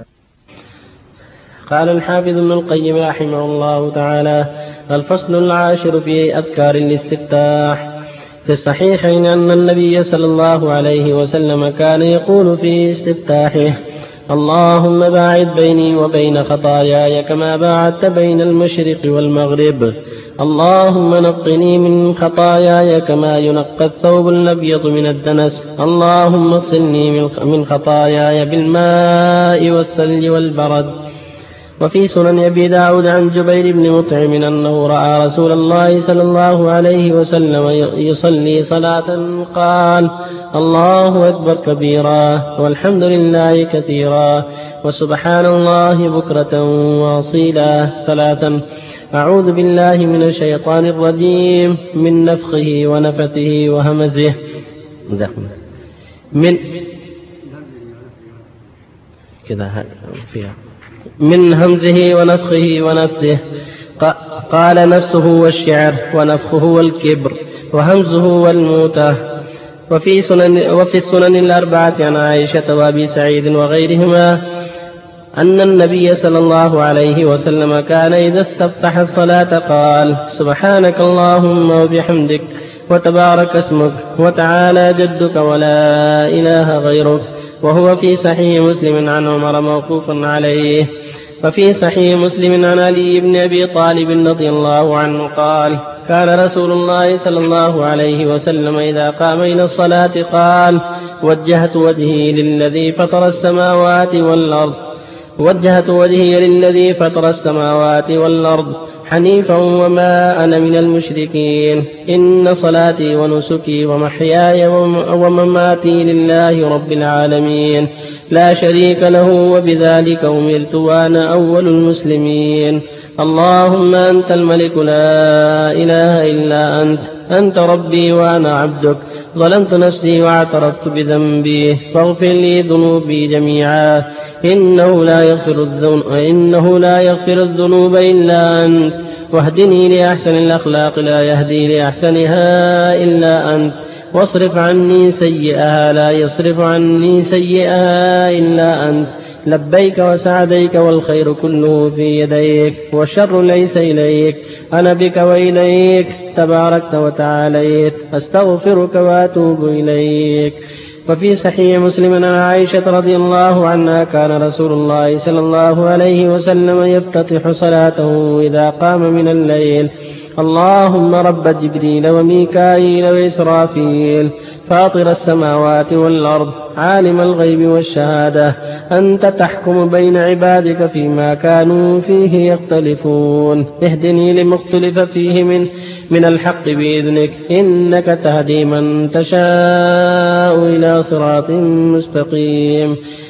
قال الحافظ ابن القيم رحمه الله تعالى: الفصل العاشر في أذكار الاستفتاح. في الصحيحين أن النبي صلى الله عليه وسلم كان يقول في استفتاحه: اللهم باعد بيني وبين خطاياي كما باعدت بين المشرق والمغرب. اللهم نقني من خطاياي كما ينقى الثوب الأبيض من الدنس. اللهم اغسلني من خطاياي بالماء والثلج والبرد. وفي سنن أبي داود عن جبير بن مطعم أنه رأى رسول الله صلى الله عليه وسلم يصلي صلاة قال: الله أكبر كبيرا والحمد لله كثيرا وسبحان الله بكرة واصيلا ثلاثا. أعوذ بالله من الشيطان الرجيم من نفخه ونفثه وهمزه من كذا فيها من همزه ونفخه ونفثه. قال: نفسه والشعر ونفخه والكبر وهمزه والموتة. وفي سنن وفي السنن الأربعة عن عائشة وأبي سعيد وغيرهما أن النبي صلى الله عليه وسلم كان إذا استفتح الصلاة قال: سبحانك اللهم وبحمدك وتبارك اسمك وتعالى جدك ولا إله غيرك. وهو في صحيح مسلم عن عمر موقوف عليه. وفي صحيح مسلم عن علي بن أبي طالب رضي الله عنه قال: كان رسول الله صلى الله عليه وسلم إذا قام إلى الصلاة قال: وجهت وجهي للذي فطر السماوات والأرض وجهت وجهي للذي فطر السماوات والأرض حنيفا وما أنا من المشركين. إن صلاتي ونسكي ومحياي ومماتي لله رب العالمين لا شريك له وبذلك أمرت وأنا أول المسلمين. اللهم أنت الملك لا إله إلا أنت أنت ربي وأنا عبدك ظلمت نفسي واعترفت بذنبي فاغفر لي ذنوبي جميعا إنه لا يغفر الذنوب إنه لا يغفر الذنوب إلا أنت واهدني لأحسن الأخلاق لا يهدي لأحسنها إلا أنت واصرف عني سيئها لا يصرف عني سيئها إلا أنت. لبيك وسعديك والخير كله في يديك والشر ليس إليك أنا بك وإليك تباركت وتعاليت أستغفرك وأتوب إليك. وفي صحيح مسلم عن عائشة رضي الله عنها كان رسول الله صلى الله عليه وسلم يفتتح صلاته إذا قام من الليل: اللهم رب جبريل وميكائيل وإسرافيل فاطر السماوات والأرض عالم الغيب والشهادة أنت تحكم بين عبادك فيما كانوا فيه يختلفون اهدني لما اختلف فيه من, من الحق بإذنك إنك تهدي من تشاء إلى صراط مستقيم.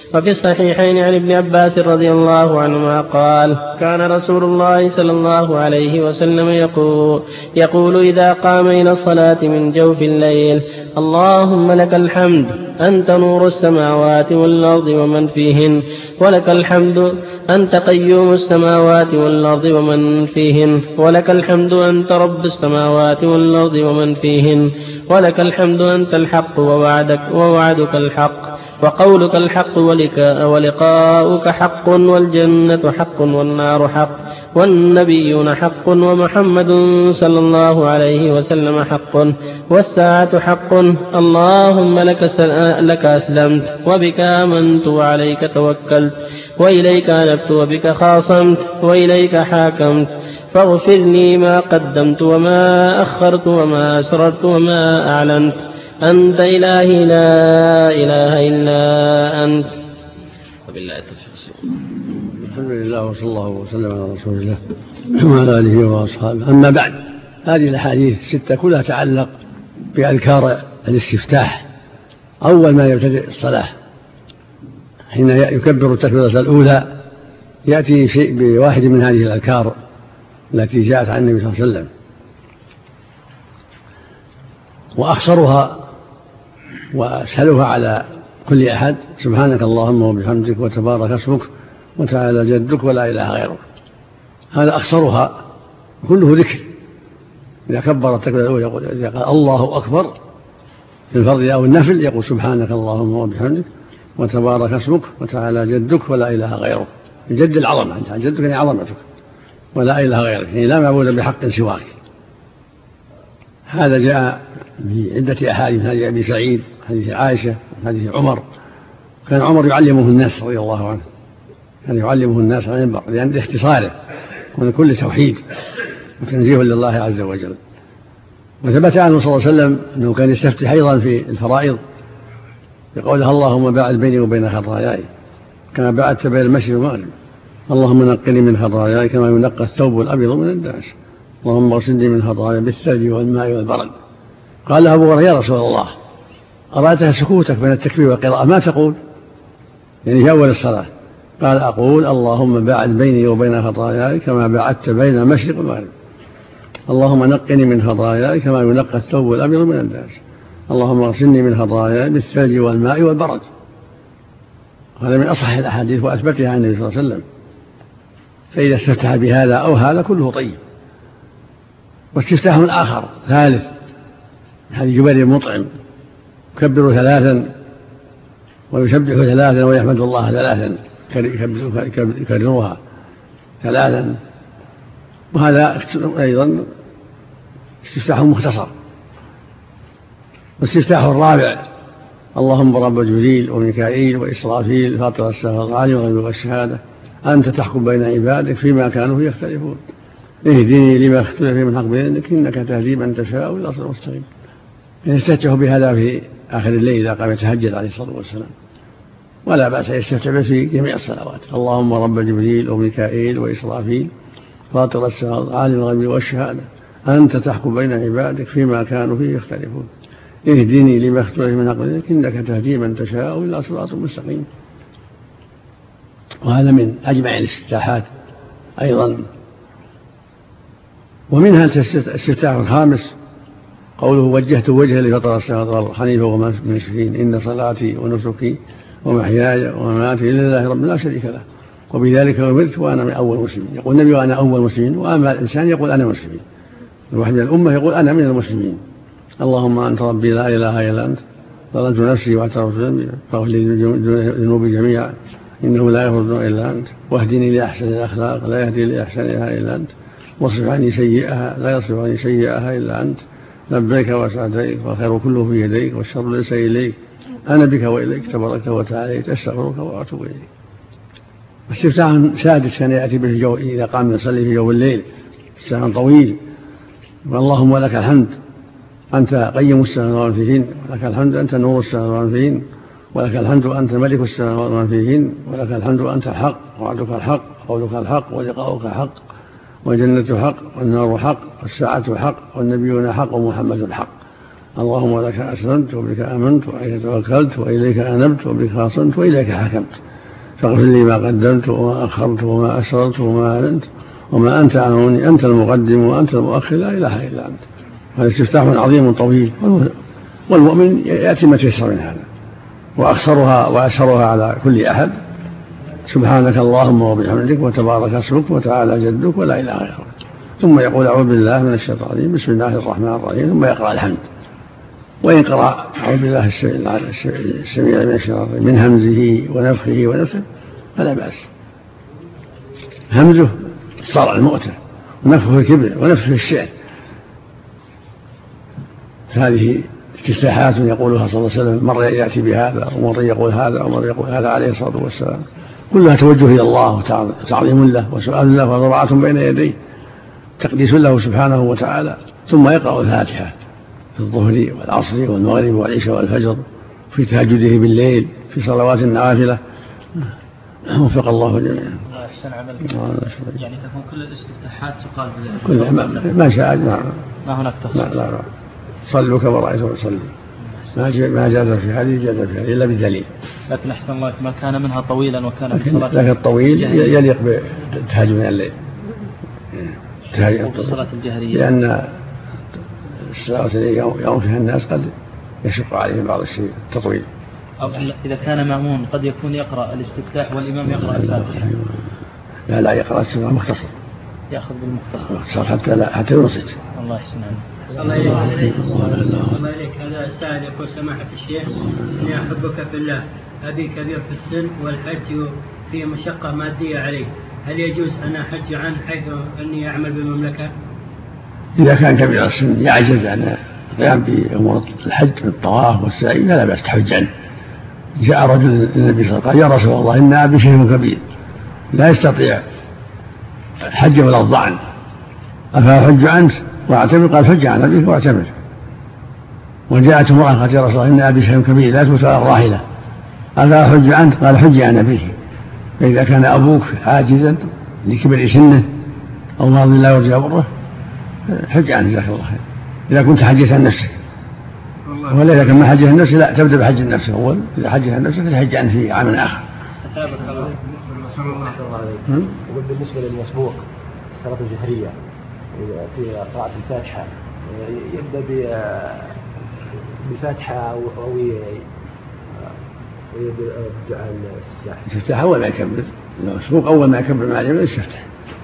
وفي الصحيحين عن ابن عباس رضي الله عنهما قال كان رسول الله صلى الله عليه وسلم يقول, يقول إذا قام إلى الصلاة من جوف الليل اللهم لك الحمد أنت نور السماوات والأرض ومن فيهن ولك الحمد أنت قيوم السماوات والأرض ومن فيهن ولك الحمد أنت رب السماوات والأرض ومن فيهن ولك الحمد أنت الحق ووعدك, ووعدك الحق وقولك الحق ولقاؤك حق والجنة حق والنار حق والنبيون حق ومحمد صلى الله عليه وسلم حق والساعة حق اللهم لك, لك أسلمت وبك آمنت وعليك توكلت وإليك أنبت وبك خاصمت وإليك حاكمت فاغفرني ما قدمت وما أخرت وما أسررت وما أعلنت أنت إلهي لا إله إلا أنت. وبالله التوفيق. الحمد لله وصلى الله وسلم على رسول الله وعلى آله وأصحابه. أما بعد، هذه الأحاديث ستة كلها تعلق بأذكار الاستفتاح أول ما يبتدئ الصلاة. حين يكبر التكبيرة الأولى يأتي شيء بواحد من هذه الأذكار التي جاءت عن النبي صلى الله عليه وسلم، وأخصرها وأسهلها على كل أحد سبحانك اللهم وبحمدك وتبارك اسمك وتعالى جدك ولا إله غيرك. هذا أخصرها كله ذكر. إذا كبر التكبيرة الأولى يقول إذا قال الله أكبر في الفرض أو النفل يقول سبحانك اللهم وبحمدك وتبارك اسمك وتعالى جدك ولا إله غيرك. الجد العظمة، أنت جدك يعني عظمتك ولا إله غيرك، يعني لا معبود بحق سواك. هذا جاء في عدة أحاديث، حديث أبي سعيد، حديث عائشة، حديث عمر. كان عمر يعلمه الناس رضي الله عنه، كان يعلمه الناس عن المنبر لأن اختصاره ومن كل توحيد وتنزيه لله عز وجل. وثبت عنه صلى الله عليه وسلم أنه كان يستفتح أيضا في الفرائض بقولها اللهم باعد بيني وبين خطاياي كما باعدت بين المشرق والمغرب، اللهم نقني من خطاياي كما ينقى الثوب الأبيض من الدنس، اللهم اغسلني من خطاياي بالثلج والماء والبرد. قال له أبو هريرة يا رسول الله أرأيتها سكوتك بين التكبير والقراءة ما تقول يعني في أول الصلاة؟ قال أقول اللهم باعد بيني وبين خطاياي كما باعدت بين المشرق والمغرب، اللهم نقني من خطاياي كما ينقى الثوب الأبيض من الدنس، اللهم اغسلني من خطاياي بالثلج والماء والبرد. هذا من أصح الأحاديث وأثبتها عن النبي صلى الله عليه وسلم. فإذا استفتح بهذا أو هذا كله طيب. واستفتاح آخر ثالث حديث جبير المطعم يكبر ثلاثا ويسبح ثلاثا ويحمد الله ثلاثا، يكررها ثلاثا. وهذا أيضا استفتاح مختصر. واستفتاح الرابع اللهم رب جبريل وميكائيل وإسرافيل فاطر السماوات والأرض والشهادة أنت تحكم بين عبادك فيما كانوا يختلفون اهدني لما اختلف فيه من حق بينك إنك تهدي من تشاء إلى صراط مستقيم. يستفتح بهذا في آخر الليل إذا قام يتهجد عليه الصلاة والسلام، ولا بأس يستفتح في جميع الصلوات. اللهم رب جبريل وميكائيل وإسرافيل فاطر السماوات عالم الغيب والشهادة أنت تحكم بين عبادك فيما كانوا فيه يختلفون اهدني لما اختلف فيه من حق بينك إنك تهدي من تشاء إلى صراط مستقيم. وهذا من أجمع الاستفتاحات أيضا. ومنها الاستفتاح الخامس قوله وجهت وجهي لفطر السماوات والأرض حنيفا وما من المشركين إن صلاتي ونسكي ومحياي ومماتي لله رب لا شريك له وبذلك أمرت وأنا من أول مسلمين. يقول النبي وأنا أول مسلمين، وأما الإنسان يقول أنا مسلمين. الواحد من الأمة يقول أنا من المسلمين. اللهم أنت ربي لا إله إلا أنت ظلمت نفسي واعترفت بذنبي فاغفر لي ذنوبي جميعا إنه لا يغفر إلا أنت واهدني لأحسن الأخلاق لا يهدي لأحسنها إلا أنت واصرف عني سيئها لا يصرف عني سيئها إلا أنت لبيك وسعديك والخير كله في يديك والشر ليس إليك أنا بك وإليك تباركت وتعاليت أستغفرك وأتوب إليك. استفتاح سادس كان يأتي به جو إذا قام يصلي في جو الليل استفتاح طويل. اللهم لك الحمد أنت قيم السماوات فيهن ولك الحمد أنت نور السماوات فيهن ولك الحمد أنت ملك السماوات فيهن ولك الحمد أنت الحق وعدك الحق قولك الحق ولقاؤك حق والجنة حق والنار حق والساعة حق والنبيون حق ومحمد حق. اللهم لك أسلمت وبك آمنت وعليك توكلت وإليك أنبت وبك خاصمت وإليك حكمت فاغفر لي ما قدمت وما أخرت وما أسررت وما أعلنت وما أنت أعلمني أنت المقدم وأنت المؤخر لا إله إلا أنت. هذا استفتاح عظيم طويل والمؤمن يأتي ما تيسر من هذا وأخسرها وأشهرها على كل أحد سبحانك اللهم وبحمدك وتبارك اسمك وتعالى جدك ولا إله غيرك ثم يقول أعوذ بالله من الشيطان الرجيم بسم الله الرحمن الرحيم ثم يقرأ الحمد وإن قرأ أعوذ بالله السميع من الشيطان من همزه ونفخه ونفخه فلا بأس. همزه الصرع المؤتة ونفخه الكبر ونفخه الشعر هذه استفتاحات يقولها صلى الله عليه وسلم مرة يأتي بهذا ومرة يقول هذا ومرة يقول هذا عليه الصلاة والسلام كلها توجه إلى الله وتعظيم له وسؤال له وضراعة بين يديه تقديس له سبحانه وتعالى ثم يقرأ الفاتحة في الظهر والعصر والمغرب والعشاء والفجر في تهجده بالليل في صلوات النوافل وفق الله جميعا. أحسن عملك. يعني تكون كل الاستفتاحات تقال كلها ما, ما شاء ما, ما هناك تخصيص. لا لا صلوا كما رأيتم صلوا ما جاز في حديث جاز في حديث إلا بدليل. لكن أحسن الله ما كان منها طويلا وكان في صلاة لكن الطويل يليق بالتهجد من الليل الصلاة الجهرية لأن الصلاة التي يقوم فيها الناس قد يشق عليهم بعض الشيء التطويل. أو إذا كان مأمون قد يكون يقرأ الاستفتاح والإمام يقرأ الفاتحة. لا لا يقرأ السورة مختصر يأخذ بالمختصر حتى لا حتى ينصت. الله يحسن عنه. صلى الله عليك الله عليك. هذا سائل يقول سماحة الشيخ إني أحبك في الله أبي كبير في السن والحج فيه مشقة مادية عليه هل يجوز أن أحج عنه حيث أني أعمل بالمملكة؟ إذا كان كبير السن يعجز عن القيام بأمور الحج بالطواف والسعي فلا بأس تحج عنه. جاء رجل النبي صلى الله عليه وسلم قال يا رسول الله إن أبي شيخ كبير لا يستطيع الحج ولا الضعن أفأحج عنه واعتمر؟ قال حج عن أبيك واعتمر. وجاءت امرأة قالت يا رسول الله إن أبي شيخ كبير لا توسع الراحلة أفأحج عنه؟ قال حج عن أبيك. فإذا كان أبوك عاجزا لكبر سنه أو ماضي لا يرجى بره حج عنه جزاك الله خير إذا كنت حجيت عن نفسك. ولا إذا كان ما حجيت عن نفسك لا تبدأ بحج النفس أول إذا حجيت عن نفسك فحج عنه في عام آخر. بالنسبة للمسبوق الصلاة الجهرية في قراءة الفاتحة يبدأ بالفاتحة أو بدعاء الاستفتاح. الاستفتاح أول ما يكبر المسبوق أول ما يكبر مع الإمام يستفتح.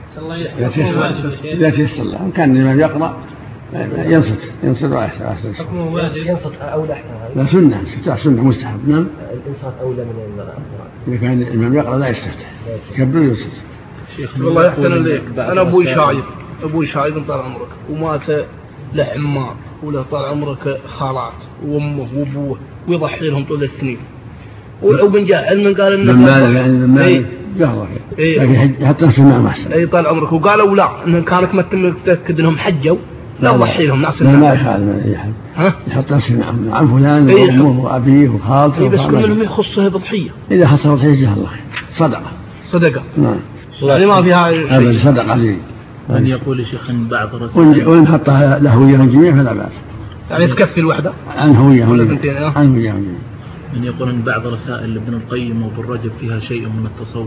إذا تيسر له كان الإمام يقرأ ينصت ينصت وأحسن ينصت أولى لا سنة استفتاح سنة مستحب. نعم الإنصات أولى من القراءة. إذا كان الإمام يقرأ لا يستفتح يكبر وينصت. والله يحسن عليك أنا أبوي شايب أبوي شايب طال عمرك ومات له عمار وله طال عمرك خالات وأمه وأبوه ويضحي لهم طول السنين ولو من جاء علم قال إنه من مالك يعني من مالك جهرك لكن حتى نفسه ما أحسن. أي طال عمرك وقالوا لا إن كانك ما تتأكد إنهم حجوا لا ضحي لهم ناس ما يخالف من أي حد يحط نفسه معهم عن فلان وأمه وأبيه وخالته. بس كل منهم يخصه بضحية إذا حصل ضحية جزاه الله خير صدقة صدقة نعم يعني ما فيها شيء صدقة زي من يقول يا شيخ إن بعض الرسائل وإن حطها له وياهم جميع فلا بأس يعني تكفي الوحدة عنه وياهم عنه وياهم. من يقول إن بعض رسائل ابن القيم وابن رجب فيها شيء من التصوف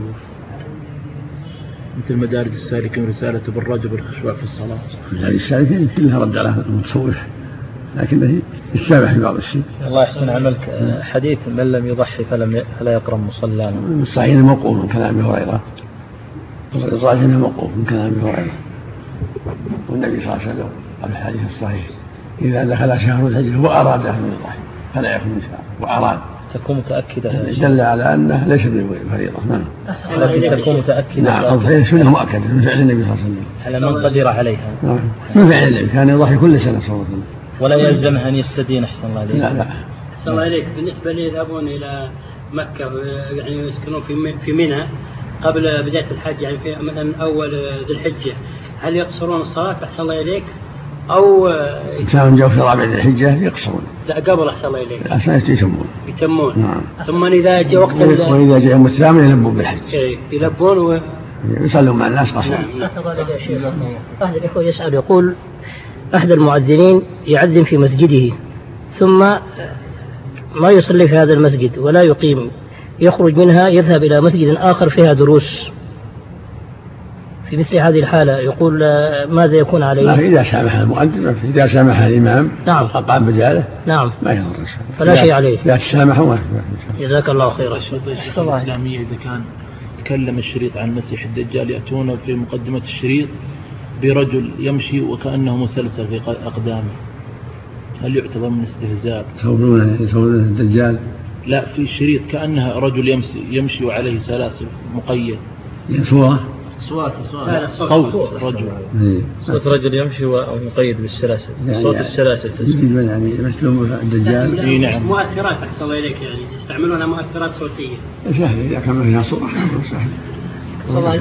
مثل مدارج السالكين رسالة ابن رجب الخشوع في الصلاة. مدارج السالكين كلها رد على المتصوف لكنه يتشابه في بعض الشيء. الله يحسن عملك. حديث من لم يضحي فلم فلا يقرب مصلانا الصحيح موقوف من كلام ابي هريرة الصحيح موقوف من كلام ابي هريرة والنبي صلى الله عليه وسلم قال في الحديث الصحيح إذا دخل شهر الحج وأراد أن يضحي فلا يكون شهر وأراد تكون متأكدة دل على أنه ليس بفريضة. نعم لكن تكون متأكدة. نعم الضحية سنة مؤكدة من فعل النبي صلى الله عليه وسلم على من قدر عليها. نعم من فعل النبي كان يضحي كل سنة صلى الله عليه وسلم ولا يلزمها أن يستدين. أحسن الله عليك. لا لا أحسن الله عليك. بالنسبة لي يذهبون إلى مكة يعني يسكنون في في منى قبل بداية الحج يعني في مثلا أول ذي الحجة هل يقصرون الصلاة أحسن الله عليك أو كانوا جو في رابع الحجة يقصرون؟ لا قبل أحسن الله إليك عشان يتمون يتمون. نعم. ثم إذا جاء وقت وإذا جاء يوم الثامن يلبون بالحج. إيه يلبون و يصلون مع الناس قصرا. نعم. أحد الإخوة يسأل يقول أحد المؤذنين يعذن في مسجده ثم ما يصلي في هذا المسجد ولا يقيم، يخرج منها يذهب إلى مسجد آخر فيها دروس، في مثل هذه الحالة يقول ماذا يكون عليه؟ إذا سامح المؤذن، إذا سامح الإمام نعم أقام بجاله نعم ما يضر، فلا شيء عليه. لا تسامحوا. جزاك الله خيرا. الشريعة الإسلامية إذا كان تكلم الشريط عن مسيح الدجال يأتون في مقدمة الشريط برجل يمشي وكأنه مسلسل في أقدامه، هل يعتبر من استهزاء؟ يصورون يصورون الدجال؟ لا، في الشريط كأنها رجل يمشي يمشي وعليه سلاسل مقيد. صورة صوت صوت صوت رجل صوت رجل يمشي ومقيد بالسلاسل، يعني صوت السلاسل تسجيل يعني يمثلون الدجال. اي نعم مؤثرات أحسن الله إليك، يعني يستعملونها مؤثرات صوتية. سهل إذا كان فيها صورة سهل. صلاة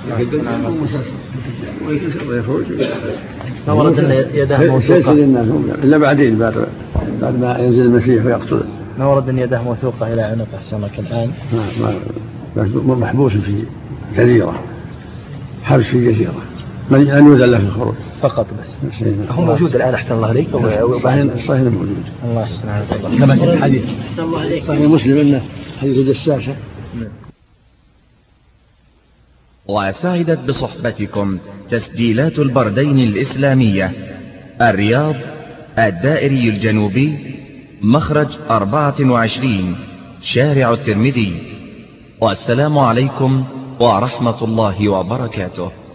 ويخرج ما ورد أن يده موثوقة إلا بعدين بعد بعد ما ينزل المسيح ويقتله. ما ورد أن يده موثوقة إلى عنق أحسنك الآن. ما محبوس في جزيرة، حبس في جزيرة، من أن يؤذن له في الخروج فقط بس. هو موجود الآن أحسن الله عليك؟ صحيح موجود. الله يحسن عليك. كما في الحديث أحسن الله عليك صحيح مسلم أنه حديث جساسة. وسعدت بصحبتكم تسجيلات البردين الإسلامية، الرياض، الدائري الجنوبي، مخرج أربعة وعشرين، شارع الترمذي. والسلام عليكم ورحمة الله وبركاته.